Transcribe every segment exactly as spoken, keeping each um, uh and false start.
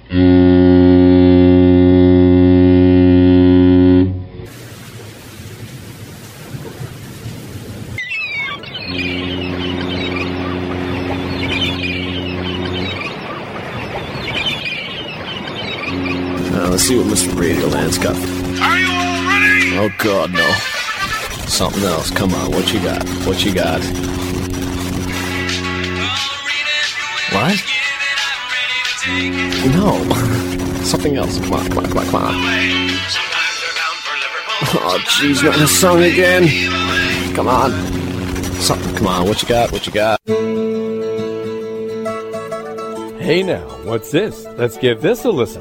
Let's see what Mister Radioland's got. Are you all ready? Oh, God, no. Something else. Come on, what you got? What you got? What? No. Something else. Come on, come on, come on, come on. Oh, jeez, not this song again. Come on. Something. Come on, what you got? What you got? Hey now, what's this? Let's give this a listen.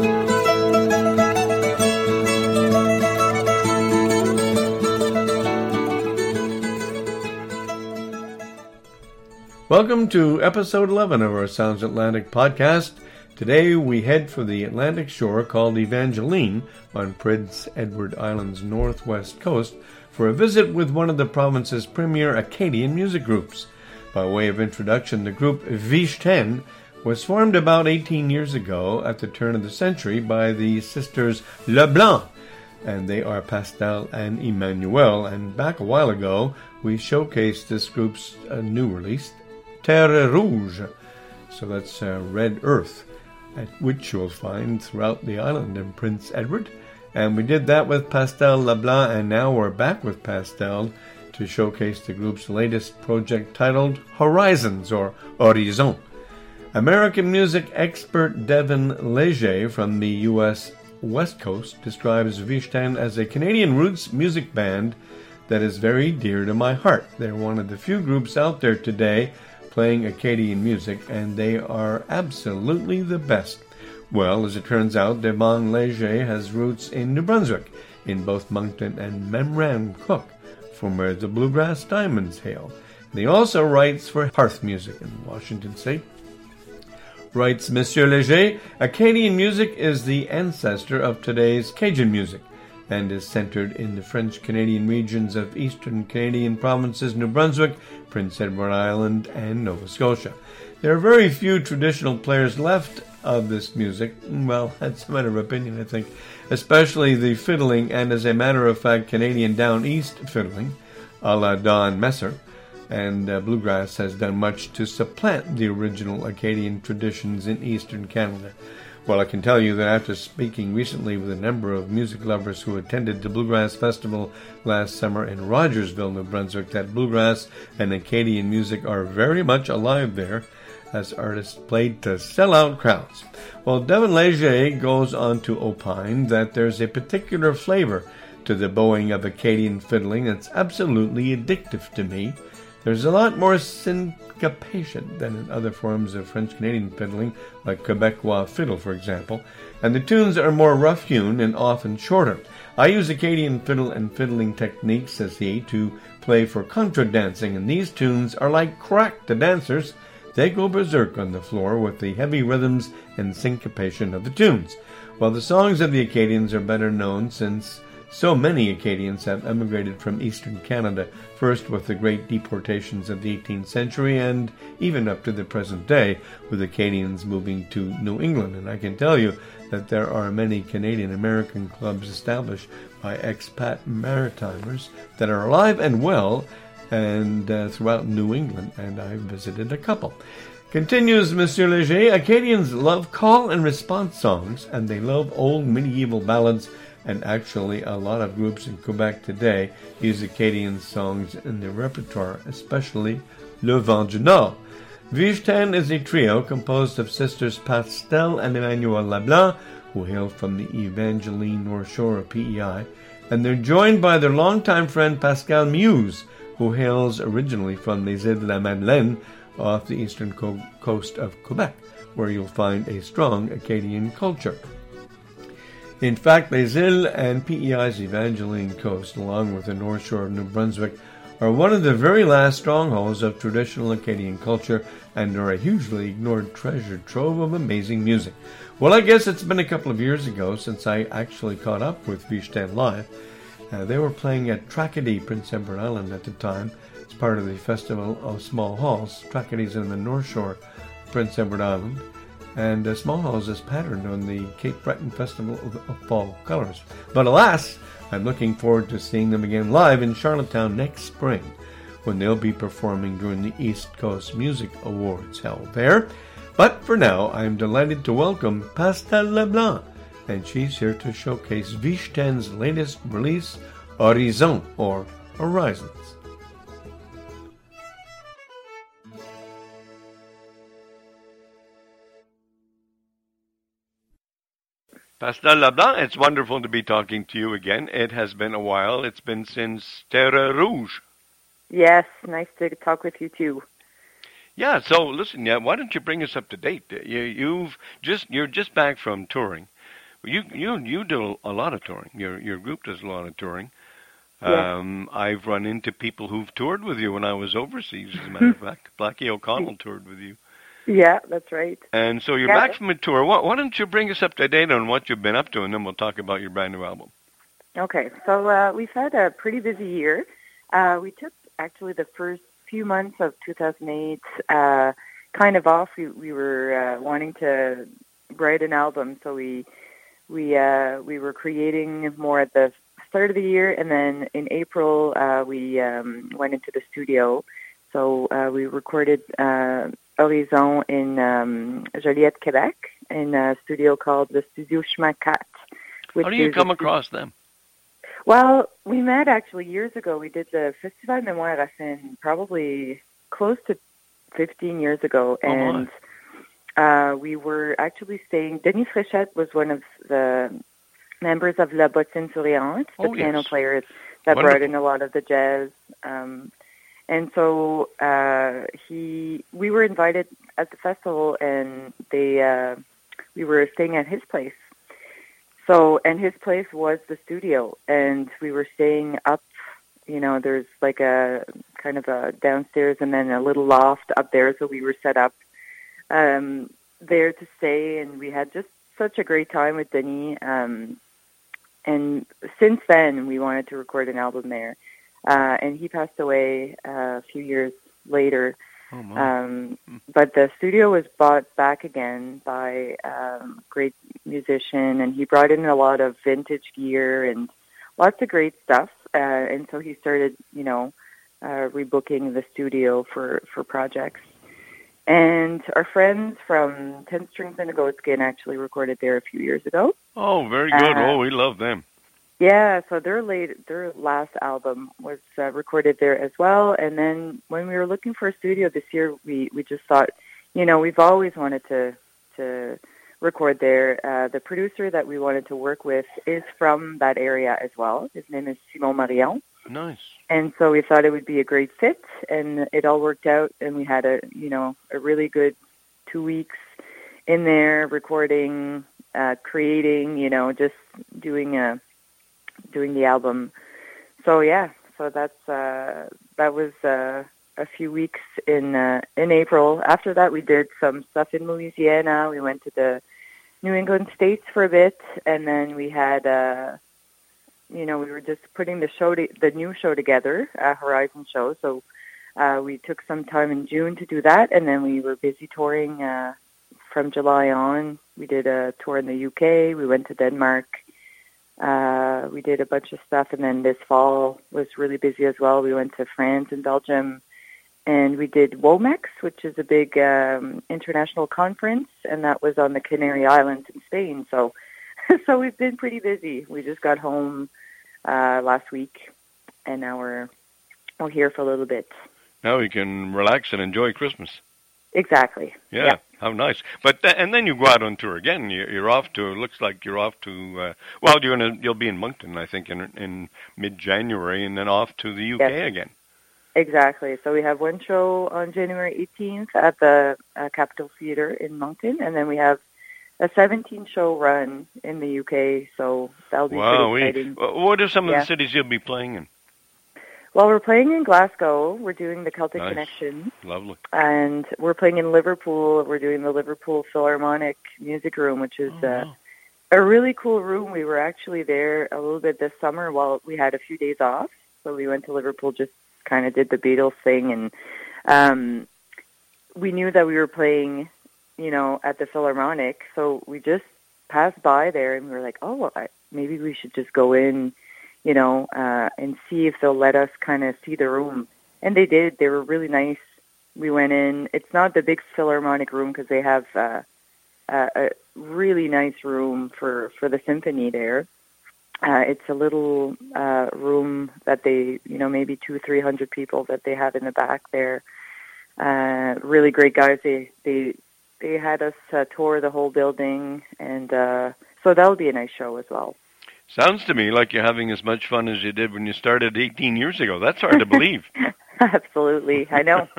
Welcome to episode eleven of our Sounds Atlantic podcast. Today we head for the Atlantic shore called Evangeline on Prince Edward Island's northwest coast for a visit with one of the province's premier Acadian music groups. By way of introduction, the group Vish ten was formed about eighteen years ago at the turn of the century by the sisters Leblanc, and they are Pastel and Emmanuel. And back a while ago, we showcased this group's uh, new release, Terre Rouge, so that's uh, Red Earth, at which you'll find throughout the island in Prince Edward. And we did that with Pastel Leblanc, and now we're back with Pastel to showcase the group's latest project titled Horizons, or Horizon. American music expert Devin Leger from the U S West Coast describes Vish ten as a Canadian roots music band that is very dear to my heart. They're one of the few groups out there today playing Acadian music, and they are absolutely the best. Well, as it turns out, Devin Leger has roots in New Brunswick, in both Moncton and Memramcook, from where the Bluegrass Diamonds hail. And he also writes for Hearth Music in Washington State. Writes Monsieur Leger, Acadian music is the ancestor of today's Cajun music and is centered in the French-Canadian regions of eastern Canadian provinces New Brunswick, Prince Edward Island, and Nova Scotia. There are very few traditional players left of this music. Well, that's a matter of opinion, I think. Especially the fiddling, and as a matter of fact, Canadian Down East fiddling, a la Don Messer. And uh, bluegrass has done much to supplant the original Acadian traditions in eastern Canada. Well, I can tell you that after speaking recently with a number of music lovers who attended the Bluegrass Festival last summer in Rogersville, New Brunswick, that bluegrass and Acadian music are very much alive there, as artists played to sell out crowds. Well, Devin Leger goes on to opine that there's a particular flavor to the bowing of Acadian fiddling that's absolutely addictive to me. There's a lot more syncopation than in other forms of French-Canadian fiddling, like Quebecois fiddle, for example, and the tunes are more rough-hewn and often shorter. I use Acadian fiddle and fiddling techniques, says he, to play for contra dancing, and these tunes are like crack to dancers. They go berserk on the floor with the heavy rhythms and syncopation of the tunes. While the songs of the Acadians are better known since so many Acadians have emigrated from eastern Canada, first with the great deportations of the eighteenth century and even up to the present day, with Acadians moving to New England. And I can tell you that there are many Canadian-American clubs established by expat Maritimers that are alive and well and uh, throughout New England, and I've visited a couple. Continues Monsieur Leger, Acadians love call and response songs, and they love old medieval ballads. And actually, a lot of groups in Quebec today use Acadian songs in their repertoire, especially Le Vent du Nord. Vish ten is a trio composed of sisters Pastel and Emmanuel Leblanc, who hail from the Evangeline North Shore of P E I, and they're joined by their longtime friend Pascal Muse, who hails originally from les Îles de la Madeleine off the eastern co- coast of Quebec, where you'll find a strong Acadian culture. In fact, Les Îles and P E I's Evangeline coast, along with the North Shore of New Brunswick, are one of the very last strongholds of traditional Acadian culture and are a hugely ignored treasure trove of amazing music. Well, I guess it's been a couple of years ago since I actually caught up with Vish ten live. Uh, they were playing at Tracadie, Prince Edward Island at the time. It's part of the Festival of Small Halls. Tracadie's in the North Shore, Prince Edward Island. and uh, Small House is patterned on the Cape Breton Festival of, of Fall Colors. But alas, I'm looking forward to seeing them again live in Charlottetown next spring, when they'll be performing during the East Coast Music Awards held there. But for now, I'm delighted to welcome Pascal Leblanc, and she's here to showcase Vish-Ten's latest release, Horizon, or Horizons. Pascal Leblanc, it's wonderful to be talking to you again. It has been a while. It's been since Terre Rouge. Yes, nice to talk with you too. Yeah, so listen, yeah, why don't you bring us up to date? You, you've just you're just back from touring. You you you do a lot of touring. Your your group does a lot of touring. Yeah. Um, I've run into people who've toured with you when I was overseas. As a matter of fact, Blackie O'Connell toured with you. Yeah, that's right. And so you're yeah. back from a tour. Why, why don't you bring us up to date on what you've been up to, and then we'll talk about your brand new album. Okay, so uh, we've had a pretty busy year. Uh, we took actually the first few months of two thousand eight uh, kind of off. We, we were uh, wanting to write an album, so we we uh, we were creating more at the start of the year, and then in April uh, we um, went into the studio. So uh, we recorded uh, Horizon in um, Joliette, Quebec, in a studio called the Studio Schmacat. How do you come across them? Well, we met actually years ago. We did the Festival Mémoire Racine probably close to fifteen years ago, oh and uh, we were actually staying. Denis Fréchette was one of the members of La Bottine Souriante, the oh, piano yes. players that Wonderful. brought in a lot of the jazz. Um, and so uh, he, we were invited at the festival, and they, uh, we were staying at his place. So, and his place was the studio, and we were staying up, you know, there's like a kind of a downstairs and then a little loft up there. So we were set up um, there to stay, and we had just such a great time with Denis. Um, and since then, we wanted to record an album there. Uh, and he passed away uh, a few years later. Oh, my. Um, but the studio was bought back again by um, a great musician, and he brought in a lot of vintage gear and lots of great stuff. Uh, and so he started, you know, uh, rebooking the studio for, for projects. And our friends from Ten Strings and a Goatskin actually recorded there a few years ago. Oh, very good. Uh, oh, we love them. Yeah, so their late, their last album was uh, recorded there as well. And then when we were looking for a studio this year, we, we just thought, you know, we've always wanted to to record there. Uh, the producer that we wanted to work with is from that area as well. His name is Simon Marion. Nice. And so we thought it would be a great fit, and it all worked out. And we had a, you know, a really good two weeks in there recording, uh, creating, you know, just doing a. doing the album. So yeah, so that's uh, that was uh, a few weeks in uh, in April. After that, we did some stuff in Louisiana. We went to the New England states for a bit, and then we had, uh, you know, we were just putting the show, to, the new show together, a Horizon show. So uh, we took some time in June to do that, and then we were busy touring uh, from July on. We did a tour in the U K. We went to Denmark. Uh, we did a bunch of stuff, and then this fall was really busy as well. We went to France and Belgium, and we did WOMEX, which is a big um, international conference, and that was on the Canary Islands in Spain. So, so we've been pretty busy. We just got home uh, last week, and now we're we're here for a little bit. Now we can relax and enjoy Christmas. Exactly. Yeah, yeah. How nice. But th- and then you go out on tour again. You're, you're off to. It looks like you're off to. Uh, well, you're gonna. You'll be in Moncton, I think, in in mid-January, and then off to the U K yes. again. Exactly. So we have one show on January eighteenth at the uh, Capitol Theatre in Moncton, and then we have a seventeen-show run in the U K. So that'll be wow, pretty exciting. We, what are some yeah. of the cities you'll be playing in? Well, we're playing in Glasgow. We're doing the Celtic nice. Connection. Lovely. And we're playing in Liverpool. We're doing the Liverpool Philharmonic Music Room, which is oh, uh, wow. a really cool room. We were actually there a little bit this summer while we had a few days off. So we went to Liverpool, just kind of did the Beatles thing. And um, we knew that we were playing you know, at the Philharmonic. So we just passed by there, and we were like, oh, well, I, maybe we should just go in, you know, uh, and see if they'll let us kind of see the room. And they did. They were really nice. We went in. It's not the big Philharmonic room because they have uh, uh, a really nice room for, for the symphony there. Uh, it's a little uh, room that they, you know, maybe two, three hundred people that they have in the back there. Uh, really great guys. They they they had us uh, tour the whole building, and uh, so that'll be a nice show as well. Sounds to me like you're having as much fun as you did when you started eighteen years ago. That's hard to believe. Absolutely, I know.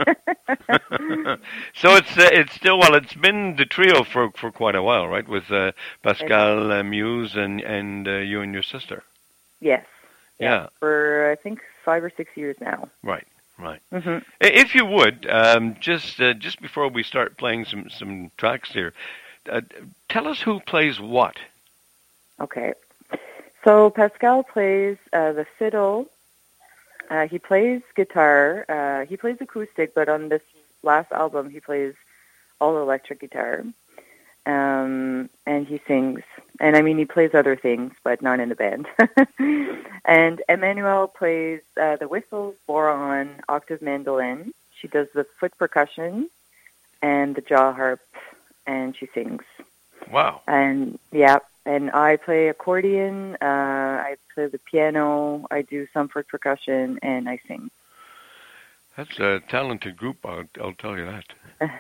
So it's uh, it's still, well, it's been the trio for for quite a while, right? With uh, Pascal uh, Muse and and uh, you and your sister. Yes. Yeah. yeah. For I think five or six years now. Right. Right. Mm-hmm. If you would, um, just uh, just before we start playing some some tracks here, uh, tell us who plays what. Okay. So Pascal plays uh, the fiddle. Uh, he plays guitar. Uh, he plays acoustic, but on this last album, he plays all electric guitar. Um, and he sings. And I mean, he plays other things, but not in the band. And Emmanuel plays uh, the whistle, boron, octave mandolin. She does the foot percussion and the jaw harp, and she sings. Wow. And yeah, and I play accordion, uh, I play the piano, I do some foot percussion, and I sing. That's a talented group, I'll, I'll tell you that.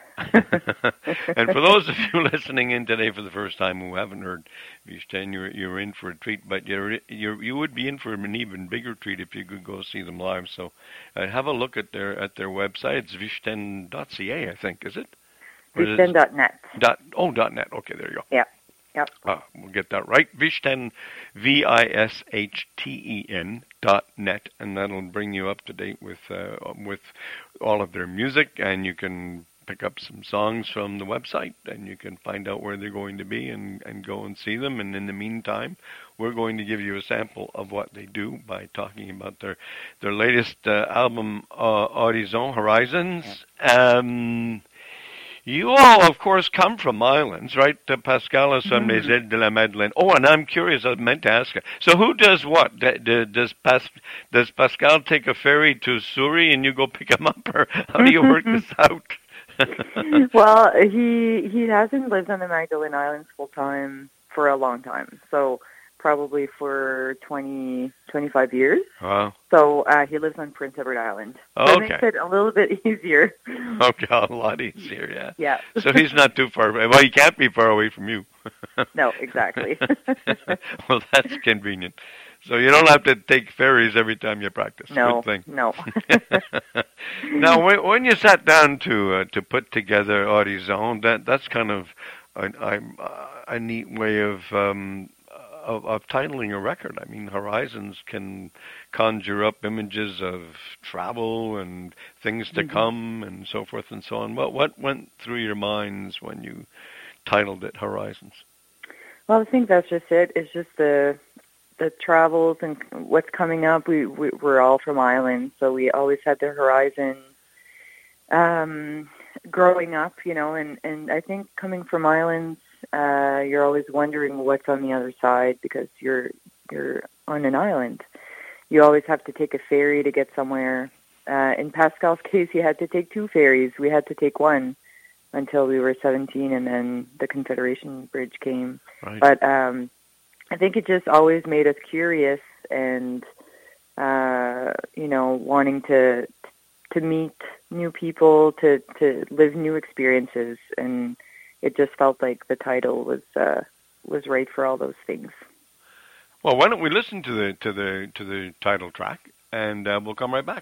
And for those of you listening in today for the first time who haven't heard Vichten, you're, you're in for a treat, but you're, you're, you would be in for an even bigger treat if you could go see them live. So uh, have a look at their at their website. It's vichten dot c a, I think, is it? Vichten dot net. Dot, oh, dot net. Okay, there you go. Yeah. Yep. Ah, we'll get that right. Vichten, V I S H T E N dot net, and that'll bring you up to date with uh, with all of their music, and you can pick up some songs from the website, and you can find out where they're going to be and, and go and see them. And in the meantime, we're going to give you a sample of what they do by talking about their their latest uh, album, uh, Horizon, Horizons. Um, You all, of course, come from islands, right? Uh, Pascal is from les Îles de la Madeleine. Oh, and I'm curious, I meant to ask you. So who does what? D- d- does, Pas- does Pascal take a ferry to Surrey and you go pick him up? Or how do you work this out? Well, he he hasn't lived on the Magdalene Islands full time for a long time. So probably for twenty, twenty-five years. Wow. So uh, he lives on Prince Edward Island. So Okay. it makes it a little bit easier. Okay, a lot easier, yeah. Yeah. So he's not too far away. Well, he can't be far away from you. No, exactly. Well, that's convenient. So you don't have to take ferries every time you practice. No, Good thing. no. Now, when, when you sat down to uh, to put together Horizon, that that's kind of a, a, a neat way of, um, of of titling a record. I mean, Horizons can conjure up images of travel and things to mm-hmm. come and so forth and so on. What what went through your minds when you titled it Horizons? Well, I think that's just it. It's just the the travels and what's coming up. We, we we're all from Ireland, so we always had the horizon. Um, growing up, you know, and, and I think coming from islands, uh, you're always wondering what's on the other side because you're you're on an island. You always have to take a ferry to get somewhere. Uh, in Pascal's case, he had to take two ferries. We had to take one until we were seventeen, and then the Confederation Bridge came. Right. But um, I think it just always made us curious and, uh, you know, wanting to to meet new people, to, to live new experiences, and it just felt like the title was uh, was right for all those things. Well, why don't we listen to the to the to the title track, and uh, we'll come right back.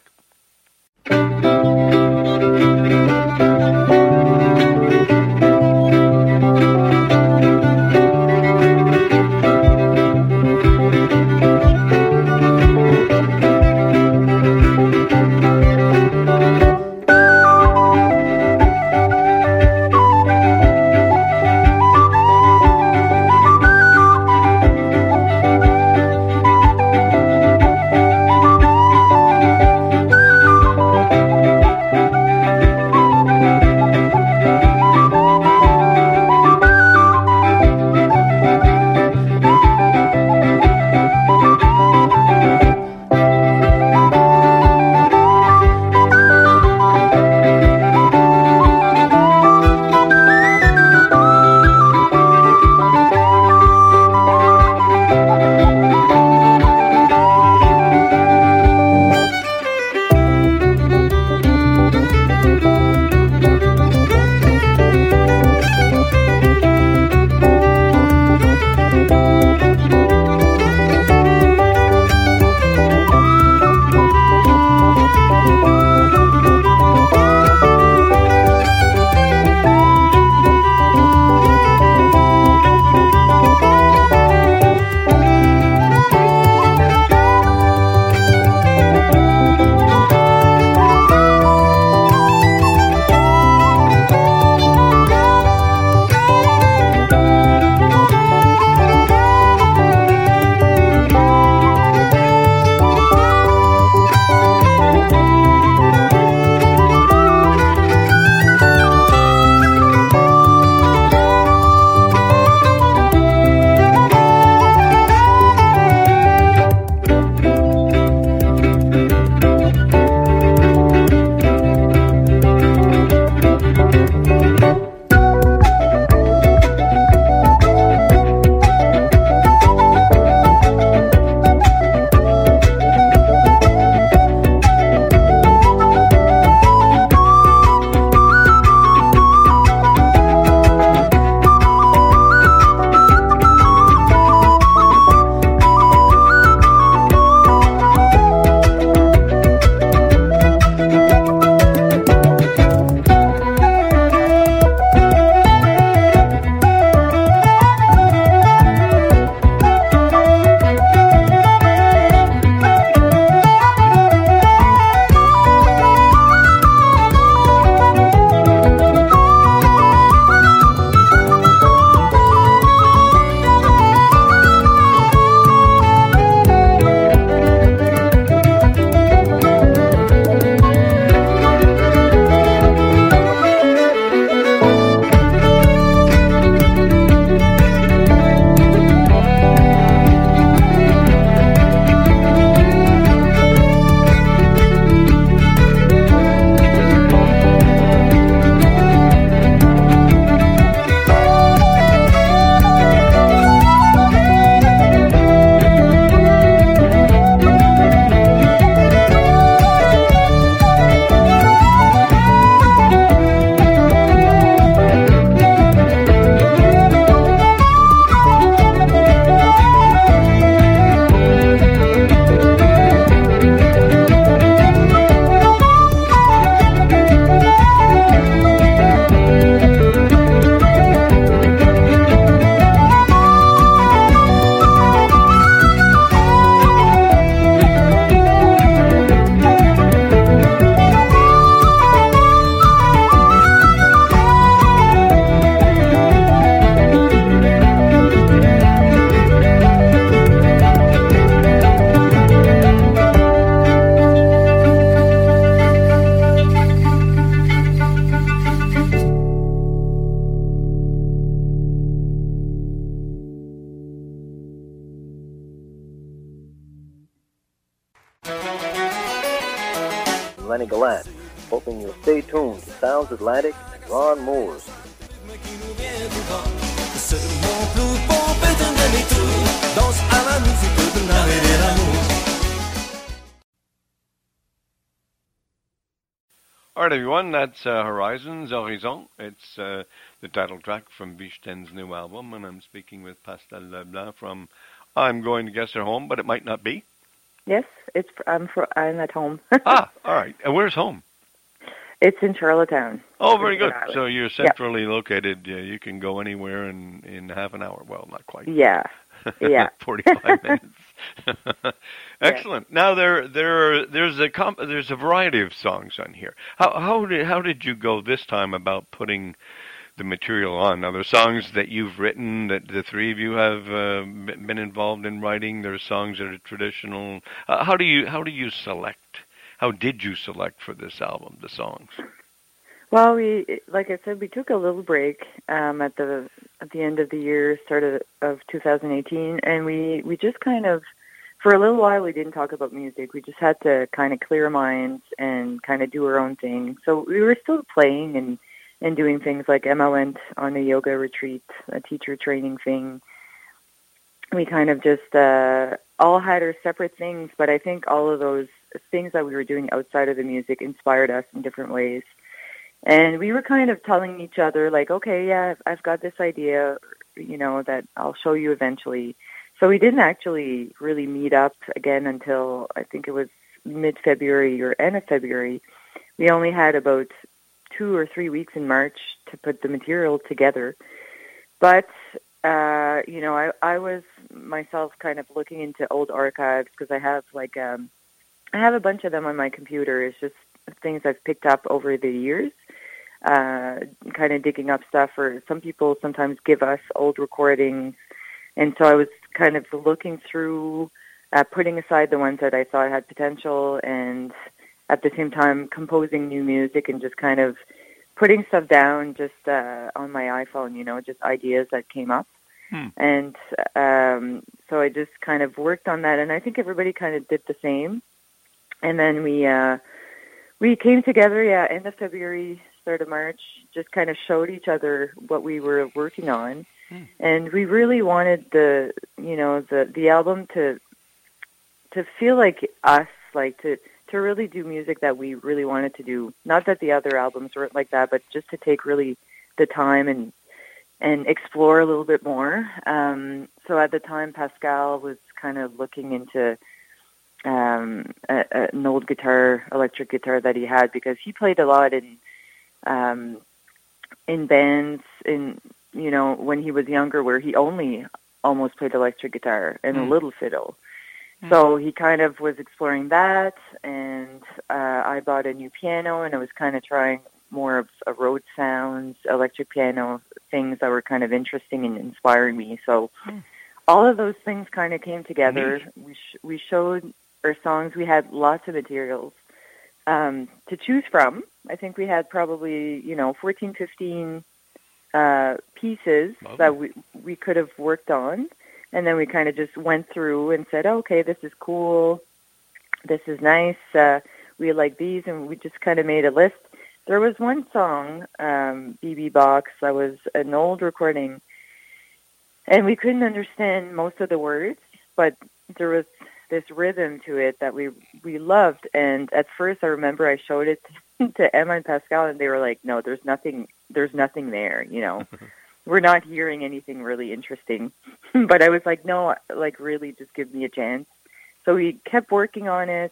Lenny Gallant, hoping you'll stay tuned to Sounds Atlantic and Ron Moores. All right, everyone, that's uh, Horizons, Horizon. It's uh, the title track from Vichten's new album, and I'm speaking with Pascal Leblanc from, I'm going to guess her home, but it might not be. Yes, it's I'm for, I'm at home. Ah, all right. And where's home? It's in Charlottetown. Oh, very good. So you're centrally yep. located. Uh, you can go anywhere in, in half an hour. Well, not quite. Yeah, yeah. forty-five minutes. Excellent. Yeah. Now there there there's a comp- there's a variety of songs on here. How how did how did you go this time about putting the material on? Now there's songs that you've written that the three of you have uh, been involved in writing. There's songs that are traditional. Uh, how do you how do you select? How did you select for this album the songs? Well, we like I said, we took a little break um, at the at the end of the year, start of, of two thousand eighteen, and we we just kind of for a little while we didn't talk about music. We just had to kind of clear our minds and kind of do our own thing. So we were still playing and and doing things like Emma went on a yoga retreat, a teacher training thing. We kind of just uh, all had our separate things, but I think all of those things that we were doing outside of the music inspired us in different ways. And we were kind of telling each other, like, okay, yeah, I've got this idea, you know, that I'll show you eventually. So we didn't actually really meet up again until I think it was mid-February or end of February. We only had about two or three weeks in March to put the material together. But, uh, you know, I, I was myself kind of looking into old archives because I have like, um, I have a bunch of them on my computer. It's just things I've picked up over the years, uh, kind of digging up stuff. Or some people sometimes give us old recordings. And so I was kind of looking through, uh, putting aside the ones that I thought had potential and at the same time composing new music and just kind of putting stuff down just uh, on my iPhone, you know, just ideas that came up. Hmm. And um, so I just kind of worked on that. And I think everybody kind of did the same. And then we uh, we came together, yeah, end of February, start of March, just kind of showed each other what we were working on. Hmm. And we really wanted the, you know, the, the album to to feel like us, like to, to really do music that we really wanted to do. Not that the other albums weren't like that, but just to take really the time and and explore a little bit more. Um, so at the time, Pascal was kind of looking into um, a, a, an old guitar, electric guitar that he had, because he played a lot in um, in bands in, you know, when he was younger, where he only almost played electric guitar and mm. a little fiddle. Mm. So he kind of was exploring that, and uh, I bought a new piano, and I was kind of trying more of a road sounds, electric piano, things that were kind of interesting and inspiring me. So mm. all of those things kind of came together. Mm. We sh- we showed our songs. We had lots of materials um, to choose from. I think we had probably, you know, fourteen, fifteen uh, pieces oh. that we we could have worked on. And then we kind of just went through and said, oh, okay, this is cool. This is nice. Uh, we like these. And we just kind of made a list. There was one song, um, B B Box, that was an old recording, and we couldn't understand most of the words, but there was this rhythm to it that we we loved. And at first, I remember I showed it to Emma and Pascal, and they were like, "No, there's nothing. There's nothing there. You know, we're not hearing anything really interesting." But I was like, "No, like really, just give me a chance." So we kept working on it.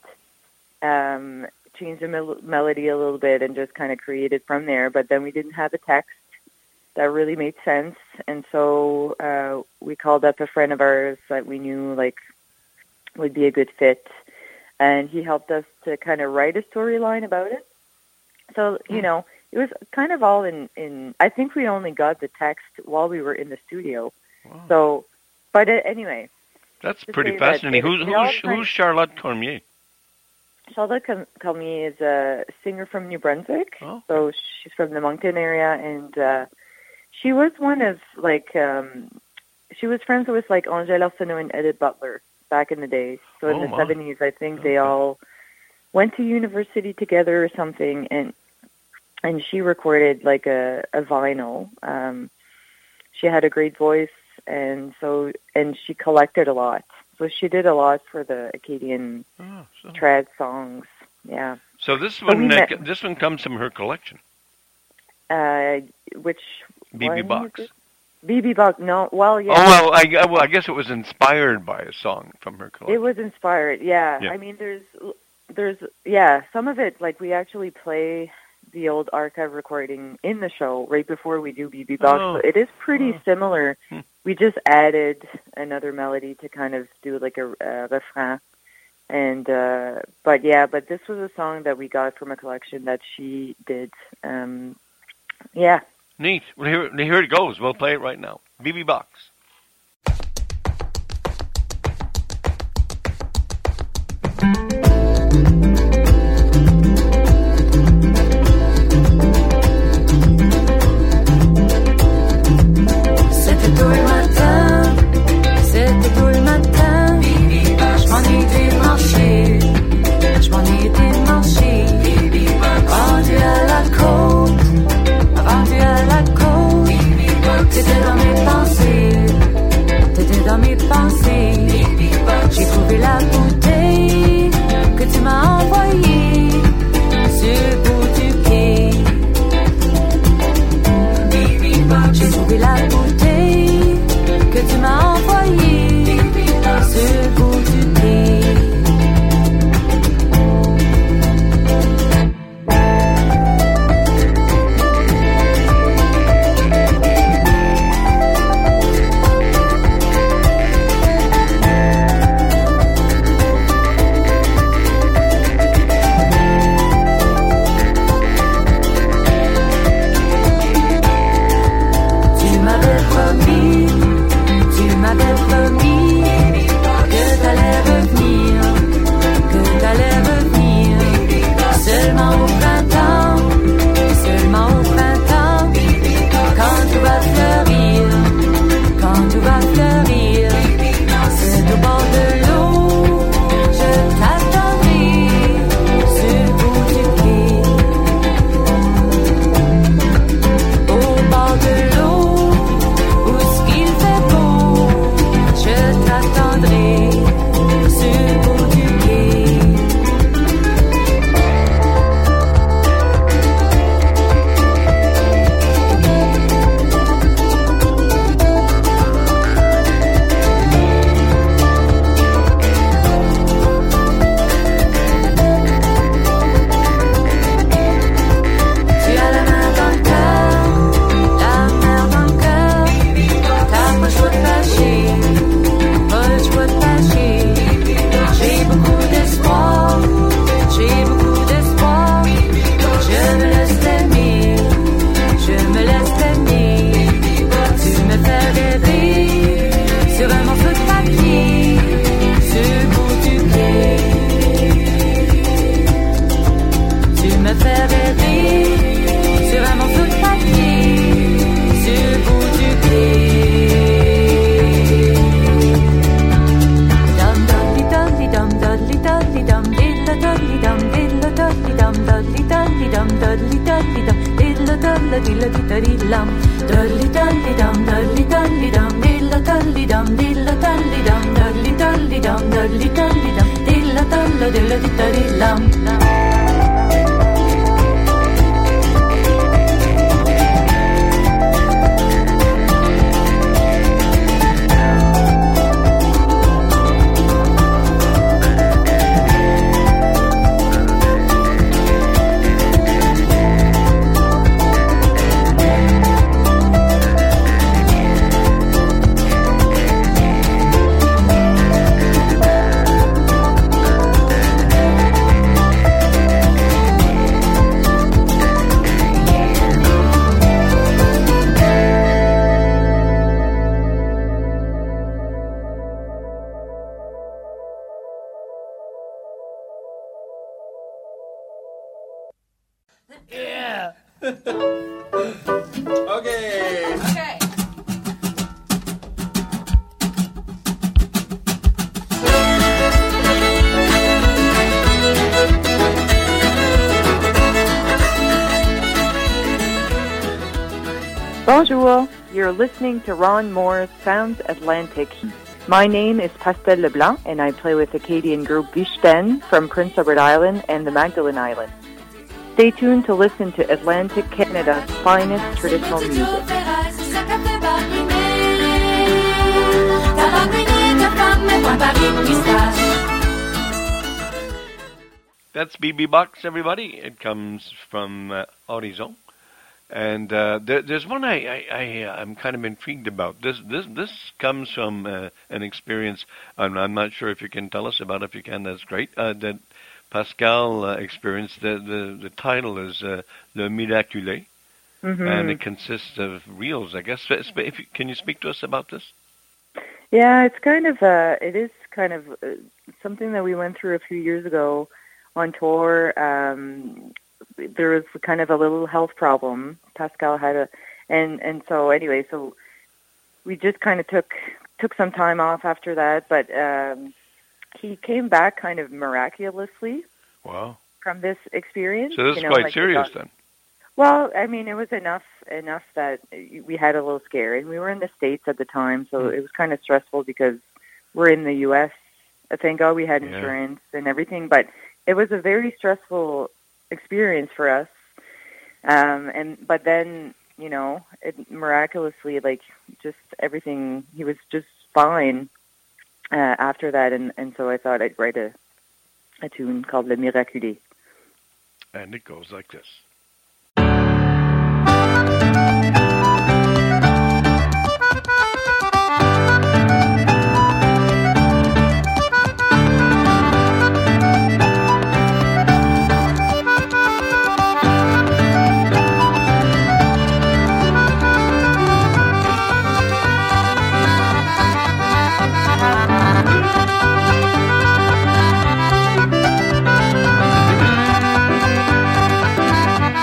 Um, changed the mel- melody a little bit and just kind of created from there. But then we didn't have a text that really made sense. And so uh, we called up a friend of ours that we knew like would be a good fit. And he helped us to kind of write a storyline about it. So, you know, it was kind of all in, in I think we only got the text while we were in the studio. Wow. So, but uh, anyway. That's pretty fascinating. That it, who's, who's, who's Charlotte Cormier? Charlotte Cormier is a singer from New Brunswick, oh. so she's from the Moncton area, and uh, she was one of, like, um, she was friends with, like, Angèle Arsenault and Edith Butler back in the day. So in oh, the wow. seventies, I think okay. they all went to university together or something, and and she recorded like a, a vinyl. Um, she had a great voice, and so and she collected a lot. So she did a lot for the Acadian oh, so. trad songs. Yeah. So this one, so uh, met, this one comes from her collection. Uh, which B B Box. B B Box. No, well, yeah. Oh well, I well, I guess it was inspired by a song from her collection. It was inspired, yeah. yeah. I mean, there's, there's, yeah, some of it. Like we actually play the old archive recording in the show right before we do B B Box. Oh. So it is pretty oh. similar. Hmm. We just added another melody to kind of do like a uh, refrain. And, uh, but yeah, but this was a song that we got from a collection that she did. Um, yeah. Neat. Well, here, here it goes. We'll play it right now. B B Box. C'était tôt le matin, c'était tôt le matin. Je m'en étais marché, je m'en étais marché. Rendu à la côte, rendu à la côte. T'étais dans mes pensées, t'étais dans mes pensées. J'ai trouvé la bouteille que tu m'as envoyée sur le bout du quai. J'ai trouvé la bouteille que tu m'as envoyée sur le bout du quai. Yeah. Okay. Okay. Bonjour. You're listening to Ron Moore's Sounds Atlantic. My name is Pastel Leblanc, and I play with the Acadian group Vichten from Prince Edward Island and the Magdalen Islands. Stay tuned to listen to Atlantic Canada's finest traditional music. That's B B Box, everybody. It comes from uh, Horizon. And uh, there, there's one I, I, I, uh, I'm kind of intrigued about. This this this comes from uh, an experience, I'm, I'm not sure if you can tell us about it. If you can, that's great, uh, that Pascal uh, experienced. The, the, the title is uh, Le Miraculé, Mm-hmm. and it consists of reels, I guess. If, if, can you speak to us about this? Yeah, it's kind of, uh, it is kind of uh, something that we went through a few years ago on tour. Um, there was kind of a little health problem. Pascal had a, and, and so anyway, so we just kind of took, took some time off after that, but um, he came back kind of miraculously. Wow. From this experience. So this is you know, quite like serious got, then. Well, I mean, it was enough enough that we had a little scare, and we were in the States at the time, so mm. it was kind of stressful because we're in the U S Thank God we had yeah. insurance and everything, but it was a very stressful experience for us. Um, and but then, you know, it miraculously, like, just everything, he was just fine uh, after that, and, and so I thought I'd write a, a tune called Le Miraculé. And it goes like this. Thank you.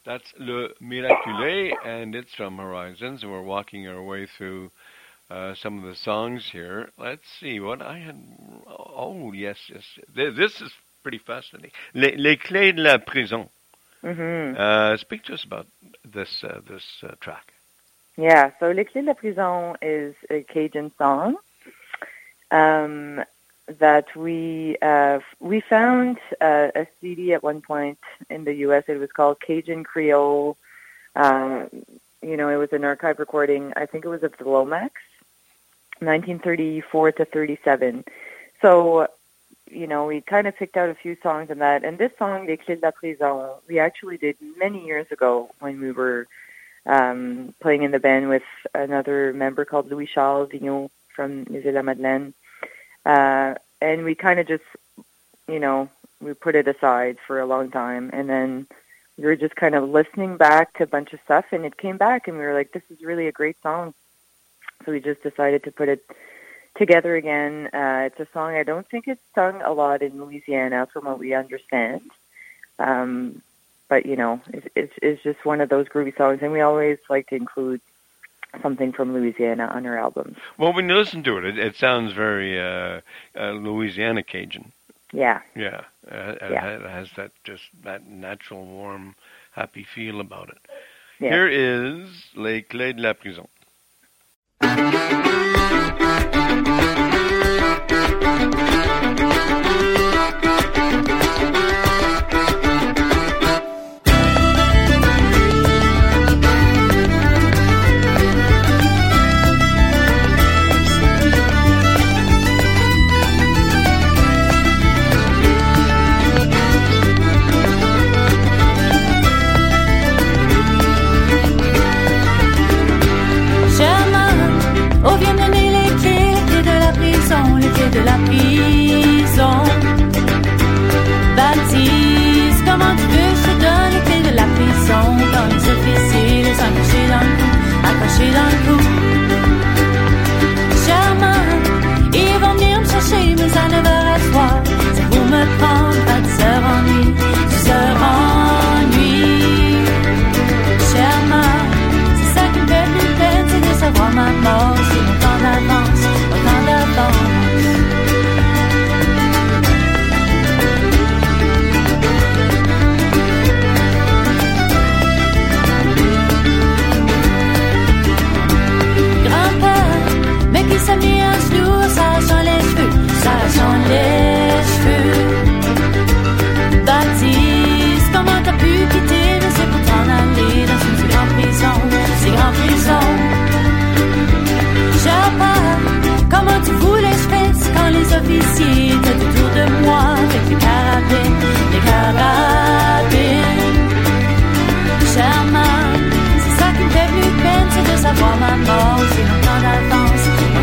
That's Le Miraculé, and it's from Horizons. We're walking our way through uh, some of the songs here. Let's see what I had. Oh, yes, yes. This is pretty fascinating. Les, Les Clés de la Prison. Mm-hmm. Uh, speak to us about this uh, this uh, track. Yeah, so Les Clés de la Prison is a Cajun song um, that we uh, we found uh, a C D at one point in the U S. It was called Cajun Creole. Um, you know, it was an archive recording. I think it was of the Lomax, nineteen thirty-four to thirty-seven. So, you know, we kind of picked out a few songs in that. And this song, Les Clés de la Prison, we actually did many years ago when we were um, playing in the band with another member called Louis Charles Vigneault from Les Îles-la-Madeleine. Uh, and we kind of just, you know, we put it aside for a long time. And then we were just kind of listening back to a bunch of stuff, and it came back, and we were like, this is really a great song. So we just decided to put it together again. Uh, it's a song I don't think it's sung a lot in Louisiana from what we understand. Um, but, you know, it, it's, it's just one of those groovy songs, and we always like to include something from Louisiana on our albums. Well, when you listen to it, it, it sounds very uh, uh, Louisiana Cajun. Yeah. Yeah. Uh, yeah. It has that just that natural, warm, happy feel about it. Yeah. Here is Les Clés de la Prison. De la prison, baptise, comment tu veux, je te donne les clés de la prison. Dans les officiers, les accrochés dans le cou, accrochés dans le cou. Charmant, ils vont venir me chercher, mais à neuf heures à soir, c'est pour me prendre à dix heures en nuit, dix heures en nuit. Charmant, c'est ça qui me fait plus peine, c'est de savoir ma mort, c'est mon temps d'avance, mon temps d'avance. Qui s'est mis un genou, s'arrachant les cheveux, s'arrachant les cheveux. Baptiste, comment t'as pu quitter, mais c'est pour t'en aller dans une si grande prison, si grande prison. Japa, comment tu voulais je fasse quand les officiers étaient autour de moi avec les carabines, les carabines. Charmant, c'est ça qui me fait plus peine, c'est de savoir ma mort, c'est longtemps d'avance.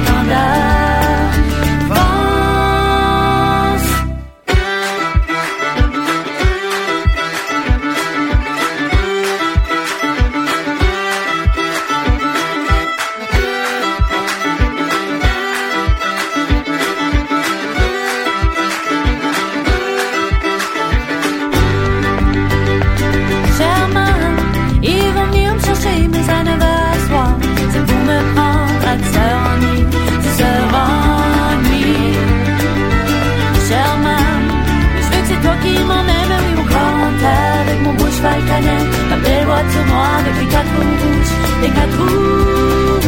Sur moi avec les quatre rouges, les quatre rouges.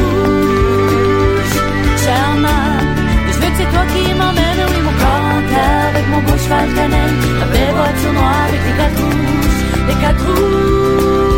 Charmant, je veux que c'est toi qui m'emmènes, oui mon corps en terre avec mon beau cheval cannelle. La belle voiture noire avec les quatre rouges, les quatre rouges.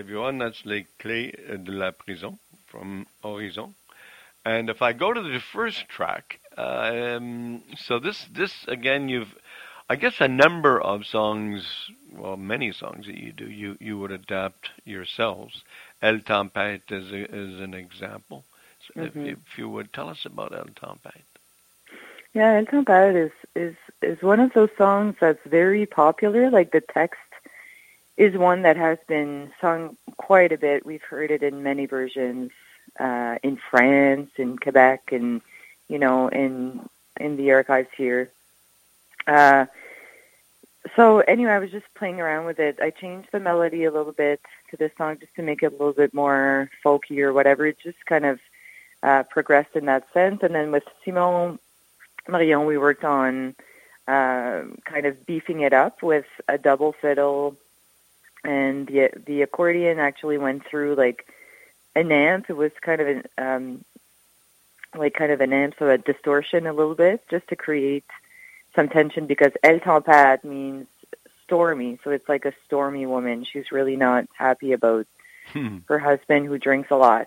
everyone. That's Les Clés de la Prison from Horizon. And if I go to the first track, um, so this, this again, you've, I guess a number of songs, well, many songs that you do, you, you would adapt yourselves. El Tempête is, a, is an example. So mm-hmm. if, if you would tell us about El Tempête. Yeah, El Tempête is, is, is one of those songs that's very popular. Like the text is one that has been sung quite a bit. We've heard it in many versions uh, in France, in Quebec, and, you know, in in the archives here. Uh, so anyway, I was just playing around with it. I changed the melody a little bit to this song just to make it a little bit more folky or whatever. It just kind of uh, progressed in that sense. And then with Simon Marion, we worked on uh, kind of beefing it up with a double fiddle, and the the accordion actually went through like an amp. It was kind of an um, like kind of an amp, so a distortion a little bit, just to create some tension, because El Tempête means stormy, so it's like a stormy woman. She's really not happy about hmm. her husband, who drinks a lot,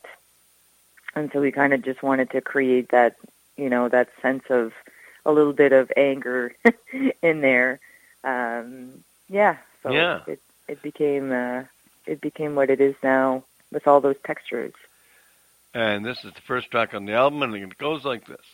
and so we kind of just wanted to create that, you know, that sense of a little bit of anger in there. Um, yeah, so yeah. it it became uh, it became what it is now with all those textures. And this is the first track on the album, and it goes like this.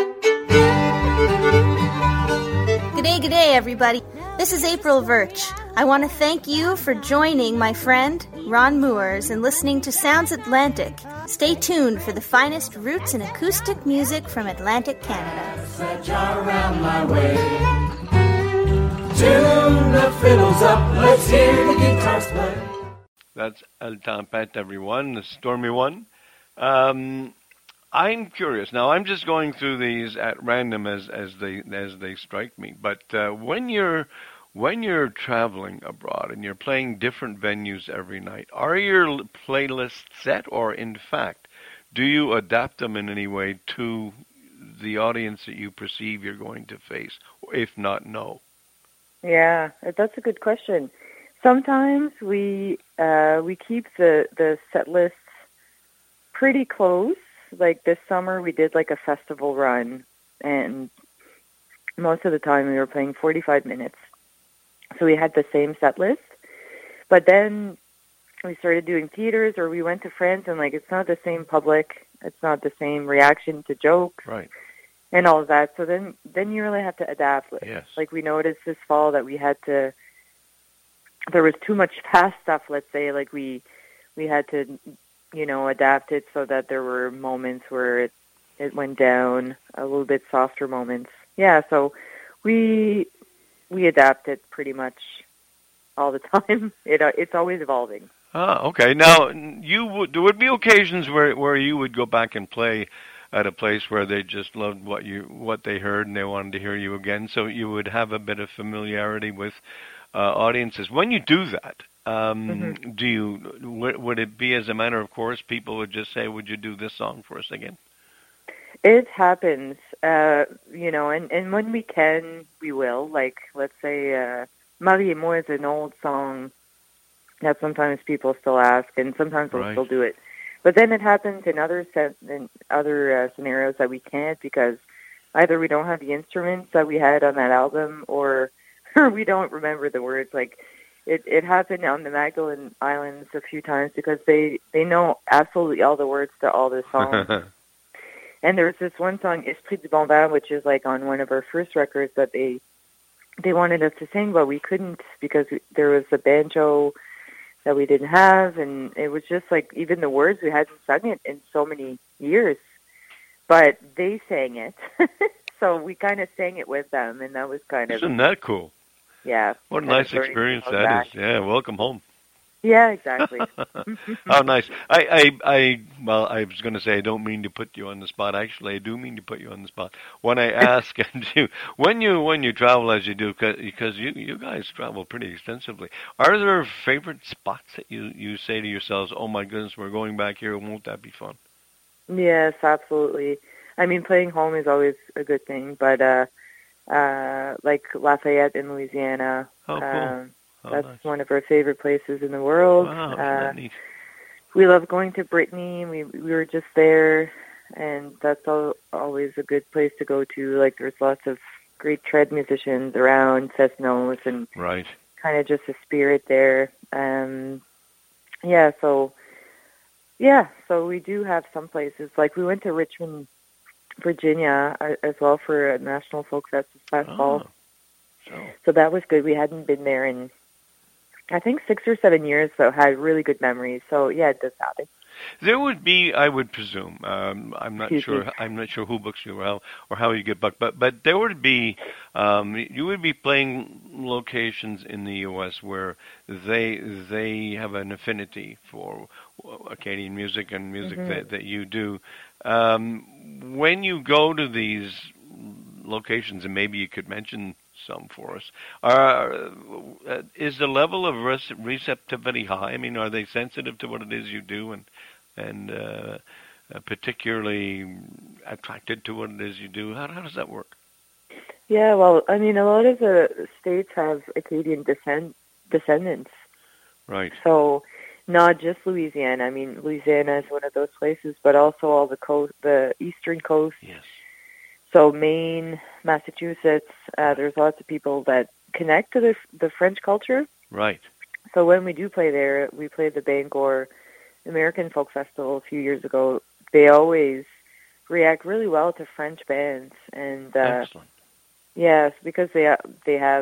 This is April Virch. I want to thank you for joining my friend Ron Moores and listening to Sounds Atlantic. Stay tuned for the finest roots and acoustic music from Atlantic Canada. That jar around my way. Tune the fiddles up, let's hear the guitars play. That's El Tempête, everyone, the stormy one. Um, I'm curious. Now, I'm just going through these at random as, as they as they strike me. But uh, when you're when you're traveling abroad and you're playing different venues every night, are your playlists set, or in fact, do you adapt them in any way to the audience that you perceive you're going to face? If not, no. Yeah, that's a good question. Sometimes we uh, we keep the, the set lists pretty close. Like this summer, we did like a festival run, and most of the time we were playing forty-five minutes. So we had the same set list. But then we started doing theaters, or we went to France, and like it's not the same public, it's not the same reaction to jokes, right, and all of that. So then, then you really have to adapt. Yes. Like we noticed this fall that we had to. There was too much fast stuff. Let's say, like we we had to, you know, adapt it so that there were moments where it it went down, a little bit softer moments. Yeah, so we we adapt it pretty much all the time. It uh, it's always evolving. Ah, okay. Now, you would, there would be occasions where where you would go back and play at a place where they just loved what you what they heard and they wanted to hear you again. So you would have a bit of familiarity with uh, audiences. When you do that, um, mm-hmm. do you w- would it be as a matter of course? People would just say, "Would you do this song for us again?" It happens, uh, you know, and, and when we can, we will. Like, let's say, uh, Marie et moi is an old song that sometimes people still ask, and sometimes we'll right. still do it. But then it happens in other set, in other uh, scenarios that we can't, because either we don't have the instruments that we had on that album, or, or we don't remember the words. Like, it, it happened on the Magdalene Islands a few times because they, they know absolutely all the words to all the songs. And there was this one song, Esprit du Bon Vin, which is like on one of our first records that they they wanted us to sing, but we couldn't because we, there was a banjo that we didn't have, and it was just like even the words, we hadn't sung it in so many years, but they sang it. So we kind of sang it with them, and that was kind of... Isn't that cool? Yeah. What a nice experience that back. is. Yeah, welcome home. Yeah, exactly. Oh, nice. I, I, I, well, I was going to say I don't mean to put you on the spot. Actually, I do mean to put you on the spot. When I ask you, when you when you travel as you do, because you you guys travel pretty extensively, are there favorite spots that you, you say to yourselves, oh my goodness, we're going back here, won't that be fun? Yes, absolutely. I mean, playing home is always a good thing, but uh, uh, like Lafayette in Louisiana. Oh, cool. Um, Oh, That's nice. one of our favorite places in the world. Wow, uh, neat. We love going to Brittany. We we were just there, and that's all, always a good place to go to. Like, there's lots of great tread musicians around, Cessnos, and right. kind of just a spirit there. Um, yeah, so yeah, so we do have some places. Like, we went to Richmond, Virginia, uh, as well for a National Folk Fest this past Oh. fall. So. so that was good. We hadn't been there in I think six or seven years, so had really good memories. So yeah, it does happen. There would be, I would presume. Um, I'm not Excuse sure. me. I'm not sure who books you or how, or how you get booked. But but there would be, um, you would be playing locations in the U S where they they have an affinity for Acadian music and music Mm-hmm. that that you do. Um, when you go to these locations, and maybe you could mention some for us. Are, uh, is the level of res- receptivity high? I mean, are they sensitive to what it is you do, and and uh, uh, particularly attracted to what it is you do? How, how does that work? Yeah, well, I mean, a lot of the states have Acadian descent descendants, right? So not just Louisiana. I mean, Louisiana is one of those places, but also all the coast, the eastern coast. Yes. So Maine, Massachusetts, uh, there's lots of people that connect to the the French culture. Right. So when we do play there, we played the Bangor American Folk Festival a few years ago. They always react really well to French bands, and uh, excellent. yes, because they they have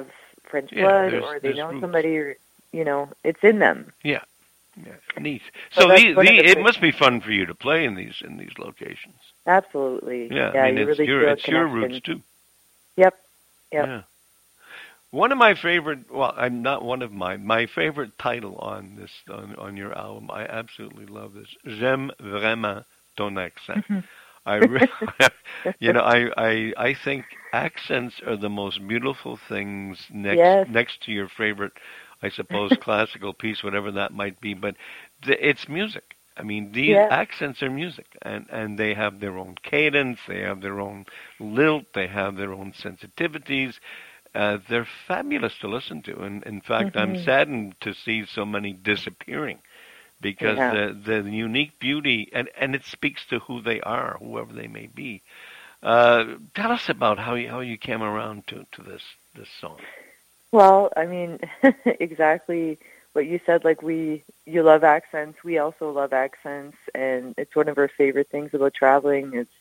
French Yeah, blood, there's- or they there's know roots. somebody, or, you know, it's in them. Yeah, yeah, neat. So So, that's the, one of the, the it things- must be fun for you to play in these in these locations. Absolutely. Yeah, yeah I mean, you it's really your feel a it's your connection. roots too. Yep. Yep. Yeah. One of my favorite, well, I'm not one of my, my favorite title on this, on, on your album, I absolutely love this. J'aime vraiment ton accent. I re- you know, I, I, I think accents are the most beautiful things next, Yes. next to your favorite, I suppose, classical piece, whatever that might be, but the, it's music. I mean, these Yeah. accents are music, and, and they have their own cadence, they have their own lilt, they have their own sensitivities. Uh, they're fabulous to listen to, and in fact, I'm Mhm. saddened to see so many disappearing because Yeah. the the unique beauty, and, and it speaks to who they are, whoever they may be. Uh, tell us about how you how you came around to, to this this song. Well, I mean, exactly what you said. Like, we, you love accents. We also love accents, and it's one of our favorite things about traveling is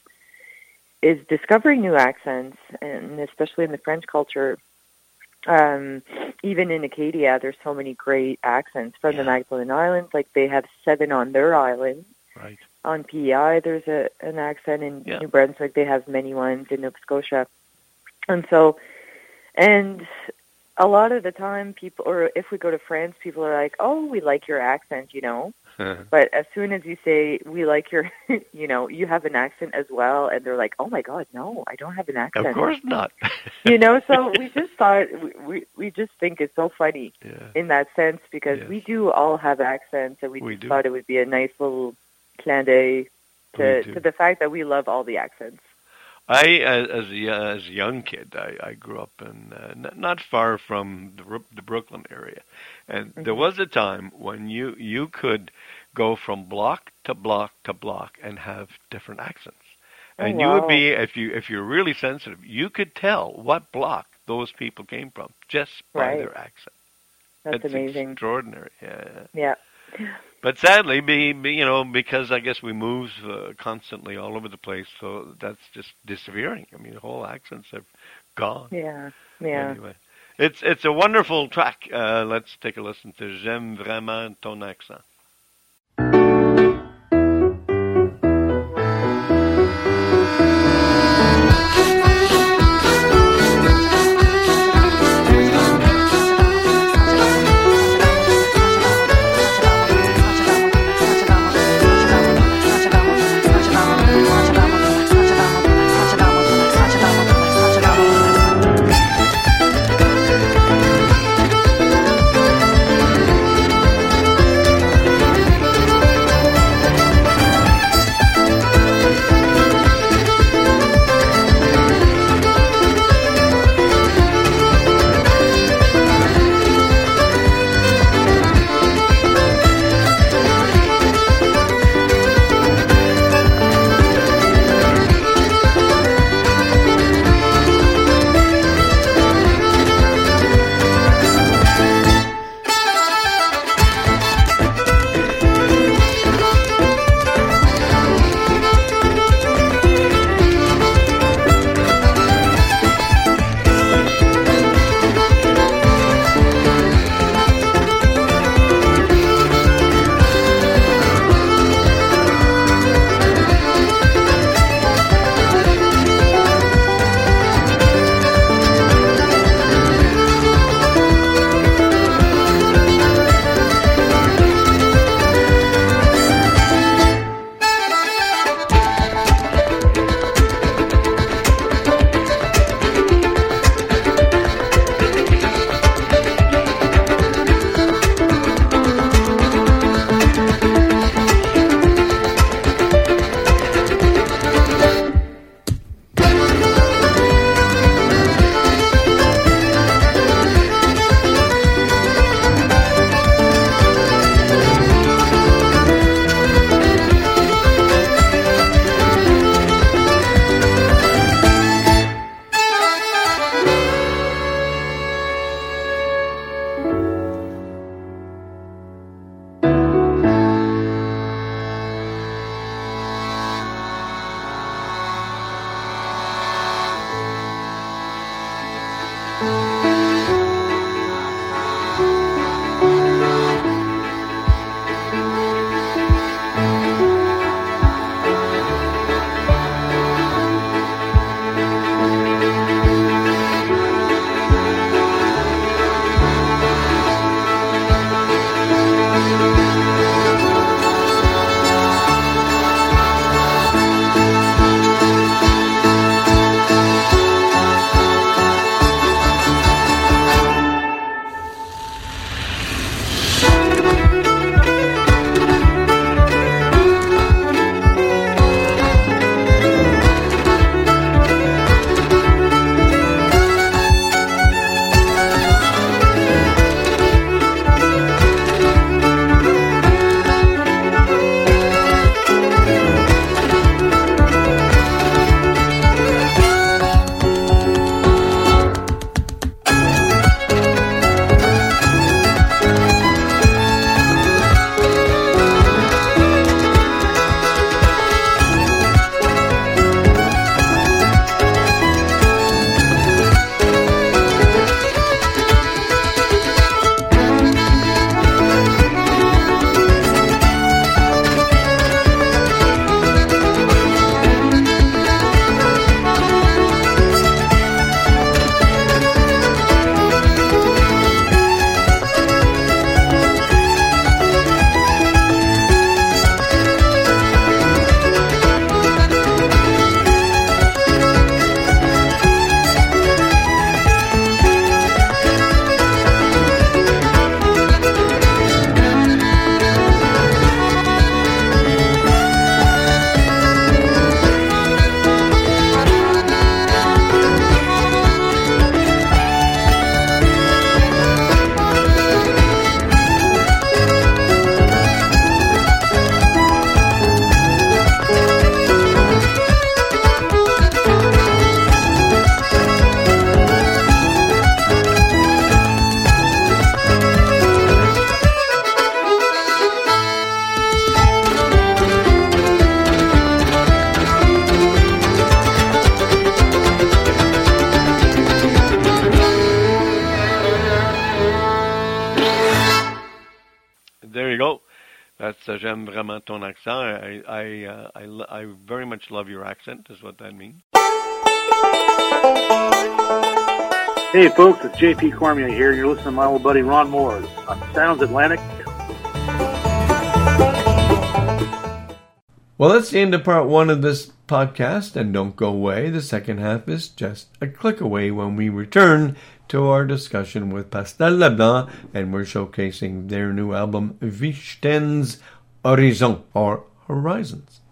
is discovering new accents, and especially in the French culture. Um, even in Acadia, there's so many great accents from the Magdalen Islands. Like, they have seven on their island. Right. On P E I, there's a an accent. In Yeah. New Brunswick, they have many ones. In Nova Scotia, and so, and a lot of the time, people, or if we go to France, people are like, "Oh, we like your accent," you know. But as soon as you say, "We like your," you know, you have an accent as well, and they're like, "Oh my God, no, I don't have an accent." Of course not. You know, so we just thought we we, we just think it's so funny Yeah. in that sense, because Yes. we do all have accents, and we, We just do. thought it would be a nice little clin d'oeil We to do. to the fact that we love all the accents. I, as as a, as a young kid, I, I grew up in uh, n- not far from the, Ru- the Brooklyn area, and there Mhm. was a time when you you could go from block to block to block and have different accents, Oh, and you would wow. be, if you if you're really sensitive, you could tell what block those people came from just by Right. their accent. That's It's amazing. extraordinary. Yeah. Yeah. But sadly, be, be you know, because I guess we move uh, constantly all over the place, so that's just disappearing. I mean, the whole accents have gone. Yeah. Yeah. Anyway, it's it's a wonderful track. Uh, let's take a listen to J'aime vraiment ton accent. Touch That's uh, j'aime vraiment ton accent. I I, uh, I I very much love your accent. Is what that means. Hey folks, it's J P Cormier here. You're listening to my old buddy Ron Moores on Sounds Atlantic. Well, that's the end of part one of this podcast, and don't go away. The second half is just a click away when we return to our discussion with Pastel Leblanc, and we're showcasing their new album, Vichtens Horizon, or Horizons.